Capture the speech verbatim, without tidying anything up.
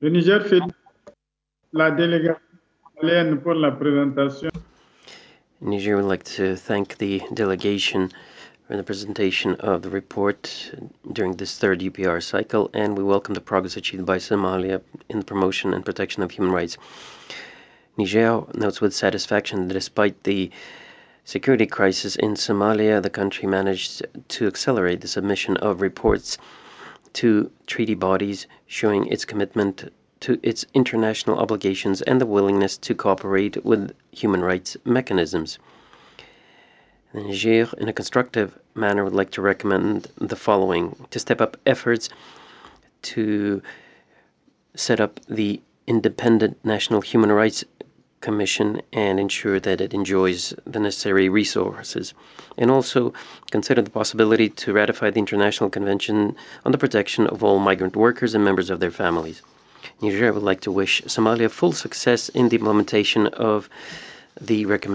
Le Niger félicite la délégation malienne pour la présentation. Niger would like to thank the delegation for the presentation of the report during this third U P R cycle, and we welcome the progress achieved by Somalia in the promotion and protection of human rights. Niger notes with satisfaction that despite the security crisis in Somalia, the country managed to accelerate the submission of reports to treaty bodies, showing its commitment to its international obligations and the willingness to cooperate with human rights mechanisms. Niger, in a constructive manner, would like to recommend the following: to step up efforts to set up the Independent National Human Rights Commission and ensure that it enjoys the necessary resources, and also consider the possibility to ratify the International Convention on the Protection of all Migrant Workers and members of their families. Niger would like to wish Somalia full success in the implementation of the recommendation